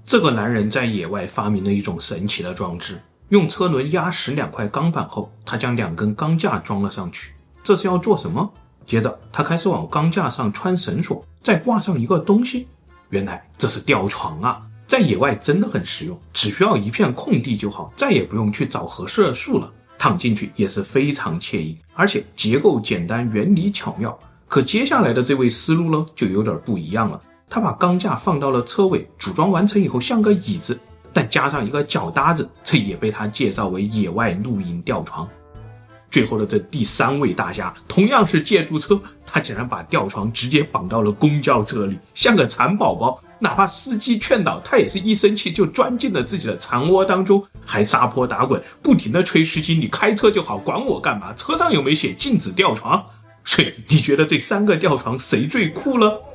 这个男人在野外发明了一种神奇的装置，用车轮压实2块钢板后，他将2根钢架装了上去。这是要做什么？接着他开始往钢架上穿绳索，再挂上一个东西。原来这是吊床啊！在野外真的很实用，只需要一片空地就好，再也不用去找合适的树了。躺进去也是非常惬意，而且结构简单，原理巧妙。可接下来的这位思路呢，就有点不一样了。他把钢架放到了车尾，组装完成以后像个椅子，但加上一个脚搭子，这也被他介绍为野外露营吊床。最后的这第3位大侠同样是借助车，他竟然把吊床直接绑到了公交车里，像个蚕宝宝，哪怕司机劝导，他也是一生气就钻进了自己的蚕窝当中，还撒泼打滚，不停地催司机你开车就好，管我干嘛？车上有没有写禁止吊床？所以你觉得这3个吊床谁最酷了？